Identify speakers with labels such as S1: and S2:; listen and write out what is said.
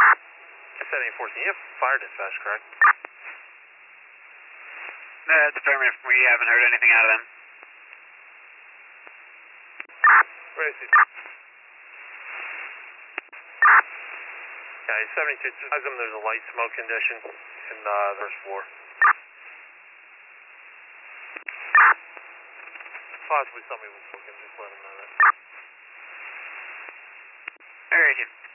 S1: Setting 14, you have fire dispatch, correct?
S2: That's affirmative. We haven't heard anything out of them.
S1: Where is he? Yeah, he's 72. Advise him there's a light smoke condition in the first floor. Possibly somebody was looking, just let him know that.
S2: Alright,